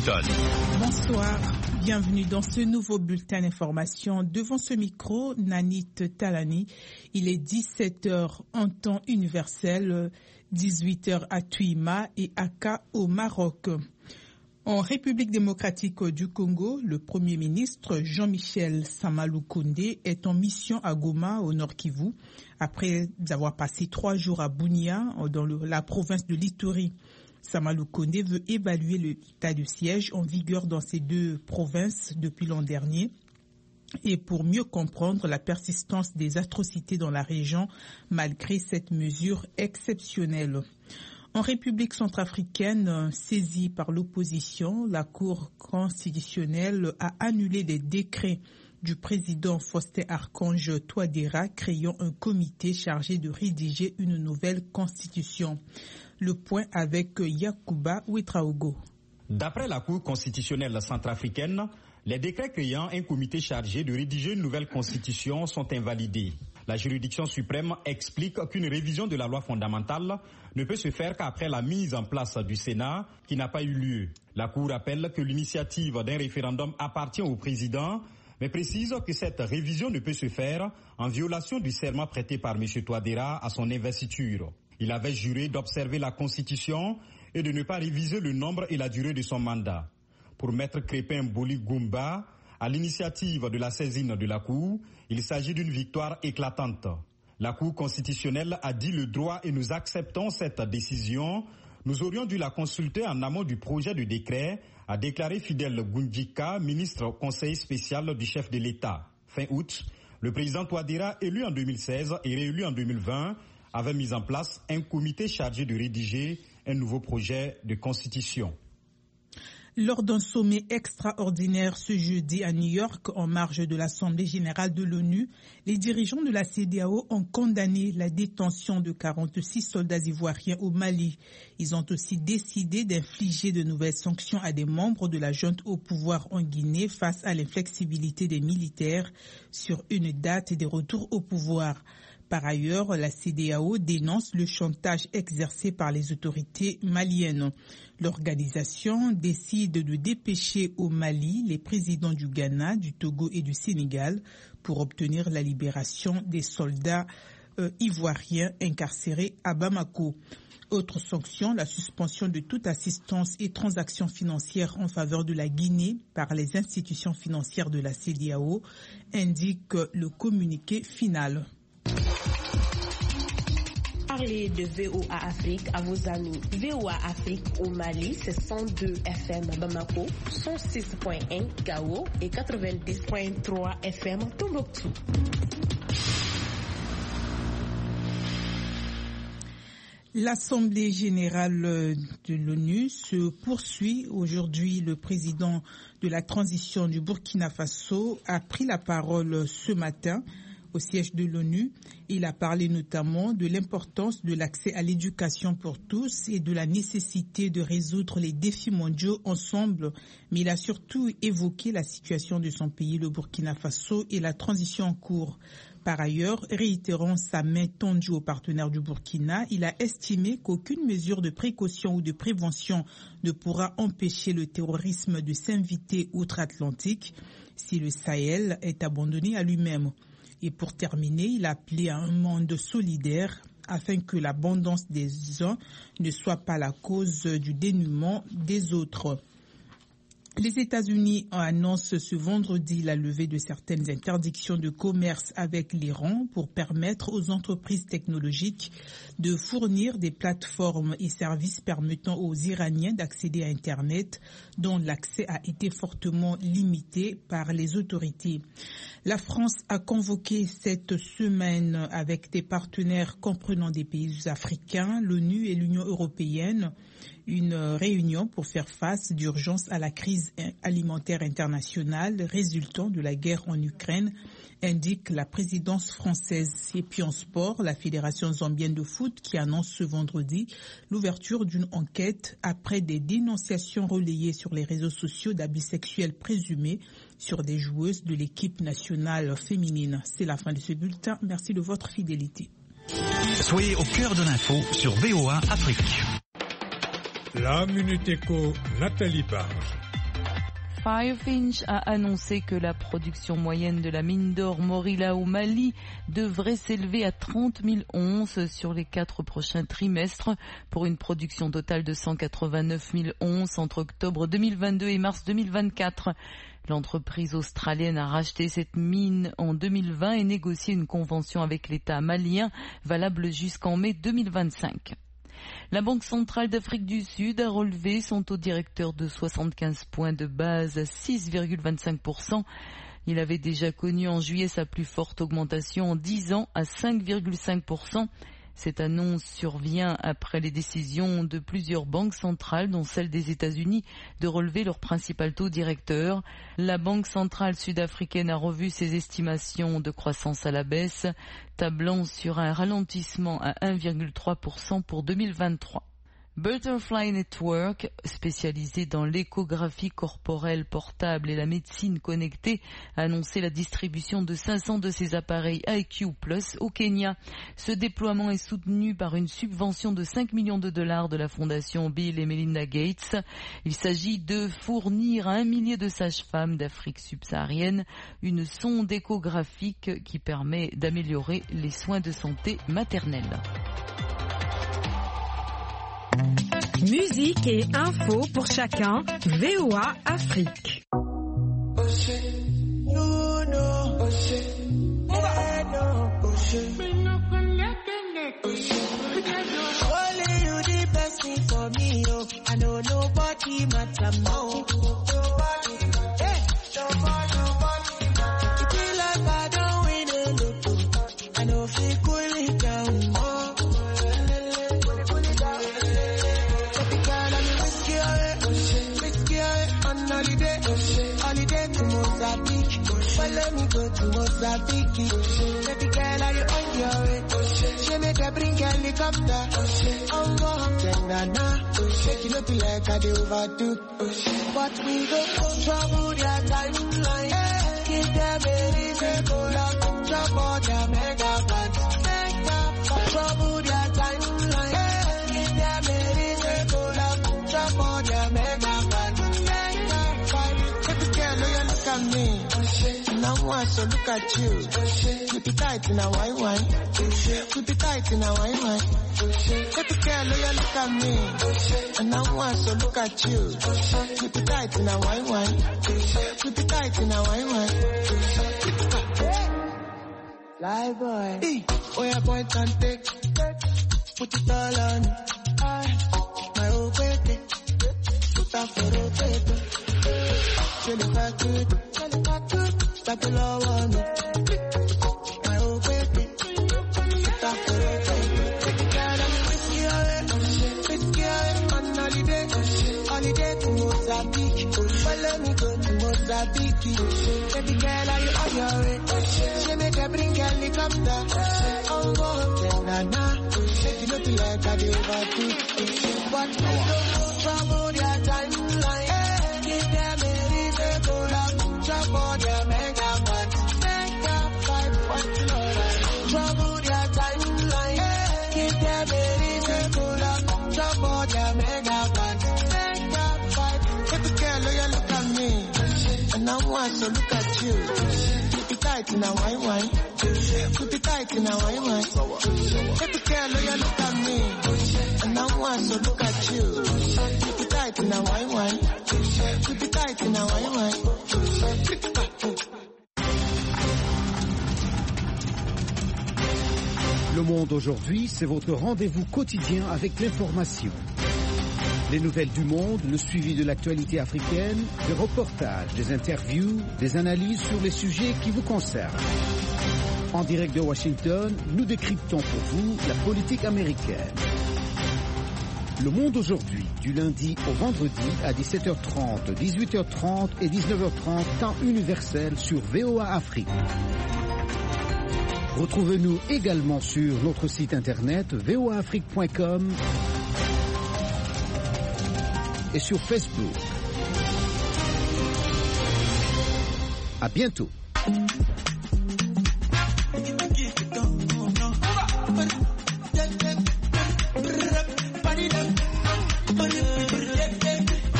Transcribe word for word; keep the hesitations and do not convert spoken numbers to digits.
Washington. Bonsoir, bienvenue dans ce nouveau bulletin d'information. Devant ce micro, Nanit Talani, il est dix-sept heures en temps universel, dix-huit heures à Tuima et Aka au Maroc. En République démocratique du Congo, le Premier ministre Jean-Michel Samaloukonde est en mission à Goma, au Nord Kivu, après avoir passé trois jours à Bunia, dans le, la province de l'Ituri. Samaloukonde veut évaluer l'état de siège en vigueur dans ces deux provinces depuis l'an dernier et pour mieux comprendre la persistance des atrocités dans la région malgré cette mesure exceptionnelle. En République centrafricaine, saisie par l'opposition, la Cour constitutionnelle a annulé les décrets du président Faustin Archange Touadéra créant un comité chargé de rédiger une nouvelle constitution. Le point avec Yacouba Ouetraogo. D'après la Cour constitutionnelle centrafricaine, les décrets créant un comité chargé de rédiger une nouvelle constitution sont invalidés. La juridiction suprême explique qu'une révision de la loi fondamentale ne peut se faire qu'après la mise en place du Sénat qui n'a pas eu lieu. La Cour rappelle que l'initiative d'un référendum appartient au président, mais précise que cette révision ne peut se faire en violation du serment prêté par M. Touadéra à son investiture. Il avait juré d'observer la Constitution et de ne pas réviser le nombre et la durée de son mandat. Pour Maître Crépin Boli Goumba, à l'initiative de la saisine de la Cour, il s'agit d'une victoire éclatante. La Cour constitutionnelle a dit le droit et nous acceptons cette décision. Nous aurions dû la consulter en amont du projet de décret, a déclaré Fidel Gundjika, ministre conseiller spécial du chef de l'État. Fin août, le président Touadéra, élu en deux mille seize et réélu en deux mille vingt, avait mis en place un comité chargé de rédiger un nouveau projet de constitution. Lors d'un sommet extraordinaire ce jeudi à New York, en marge de l'Assemblée générale de l'ONU, les dirigeants de la CEDEAO ont condamné la détention de quarante-six soldats ivoiriens au Mali. Ils ont aussi décidé d'infliger de nouvelles sanctions à des membres de la junte au pouvoir en Guinée face à l'inflexibilité des militaires sur une date des retours au pouvoir. Par ailleurs, la CEDEAO dénonce le chantage exercé par les autorités maliennes. L'organisation décide de dépêcher au Mali les présidents du Ghana, du Togo et du Sénégal pour obtenir la libération des soldats euh, ivoiriens incarcérés à Bamako. Autre sanction, la suspension de toute assistance et transactions financières en faveur de la Guinée par les institutions financières de la CEDEAO, indique le communiqué final. Parlez de V O A Afrique à vos amis. V O A Afrique au Mali, c'est cent deux F M Bamako, cent six point un Gao et quatre-vingt-dix point trois F M Tombouctou. L'Assemblée générale de l'ONU se poursuit. Aujourd'hui, le président de la transition du Burkina Faso a pris la parole ce matin au siège de l'ONU. Il a parlé notamment de l'importance de l'accès à l'éducation pour tous et de la nécessité de résoudre les défis mondiaux ensemble, mais il a surtout évoqué la situation de son pays, le Burkina Faso, et la transition en cours. Par ailleurs, réitérant sa main tendue aux partenaires du Burkina, il a estimé qu'aucune mesure de précaution ou de prévention ne pourra empêcher le terrorisme de s'inviter outre-Atlantique si le Sahel est abandonné à lui-même. Et pour terminer, il a appelé à un monde solidaire afin que l'abondance des uns ne soit pas la cause du dénuement des autres. Les États-Unis annoncent ce vendredi la levée de certaines interdictions de commerce avec l'Iran pour permettre aux entreprises technologiques de fournir des plateformes et services permettant aux Iraniens d'accéder à Internet, dont l'accès a été fortement limité par les autorités. La France a convoqué cette semaine avec des partenaires comprenant des pays africains, l'ONU et l'Union européenne, une réunion pour faire face d'urgence à la crise alimentaire internationale résultant de la guerre en Ukraine, indique la présidence française. Et puis en sport, la Fédération zambienne de foot qui annonce ce vendredi l'ouverture d'une enquête après des dénonciations relayées sur les réseaux sociaux d'abus sexuels présumés sur des joueuses de l'équipe nationale féminine. C'est la fin de ce bulletin. Merci de votre fidélité. Soyez au cœur de l'info sur V O A Afrique. La Minute Éco, Nathalie Barge. Firefinch a annoncé que la production moyenne de la mine d'or Morila au Mali devrait s'élever à trente mille onces sur les quatre prochains trimestres pour une production totale de cent quatre-vingt-neuf mille onces entre octobre deux mille vingt-deux et mars deux mille vingt-quatre. L'entreprise australienne a racheté cette mine en deux mille vingt et négocié une convention avec l'État malien valable jusqu'en mai deux mille vingt-cinq. La Banque centrale d'Afrique du Sud a relevé son taux directeur de soixante-quinze points de base à six virgule vingt-cinq pour cent. Il avait déjà connu en juillet sa plus forte augmentation en dix ans à cinq virgule cinq pour cent. Cette annonce survient après les décisions de plusieurs banques centrales, dont celle des États-Unis, de relever leur principal taux directeur. La Banque centrale sud-africaine a revu ses estimations de croissance à la baisse, tablant sur un ralentissement à un virgule trois pour cent pour deux mille vingt-trois. Butterfly Network, spécialisé dans l'échographie corporelle portable et la médecine connectée, a annoncé la distribution de cinq cents de ses appareils I Q Plus au Kenya. Ce déploiement est soutenu par une subvention de cinq millions de dollars de la fondation Bill et Melinda Gates. Il s'agit de fournir à un millier de sages-femmes d'Afrique subsaharienne une sonde échographique qui permet d'améliorer les soins de santé maternelle. Musique et info pour chacun, V O A Afrique. Let me go to Mozambique. Baby girl, are you on your way? She make a bring helicopter. I'm going to Nana. Make you look like I do overdo. But we go trouble their timeline. Give them a reason to love. Trouble their mega fans. Trouble their timeline. Give them a reason to love. Trouble their mega fans. Baby girl, oh, you look at me. Now I so look at you. Keep it tight in a wine wine. Keep it tight in a wine wine. Baby girl, you look at me. And now I so look at you. Keep it tight in a wine wine. Keep it tight in a wine wine. Fly boy. Hey, oh yeah, point and take. Put it all on me. My old baby. Put that for the paper. Feel if I could. Feel if I could. Like a love on me. My old baby. Put that for the paper. Take a girl and whiskey away. Whiskey away on holiday. Holiday to Mozambique. Follow me go to Mozambique. Baby girl, are you on your way? She make a bring helicopter. I'm going to Nana. Make you look like I do overdo. But we don't trouble their timeline. Give them a reason to love. Trouble their mega man. Mega five point oh. Trouble their timeline. Give them a reason to love. Trouble their mega man. Mega five. Baby girl, oh you look at me. And now I so look at you. Keep it tight in a wine wine. Keep it tight in a wine wine. Baby girl, oh you look at me. And now I so look at you. Keep it tight in a wine wine. Keep it tight in a wine wine. Le Monde aujourd'hui, c'est votre rendez-vous quotidien avec l'information. Les nouvelles du monde, le suivi de l'actualité africaine, des reportages, des interviews, des analyses sur les sujets qui vous concernent. En direct de Washington, nous décryptons pour vous la politique américaine. Le Monde aujourd'hui, du lundi au vendredi à dix-sept heures trente, dix-huit heures trente et dix-neuf heures trente, temps universel sur V O A Afrique. Retrouvez-nous également sur notre site internet v o a afrique point com et sur Facebook. À bientôt.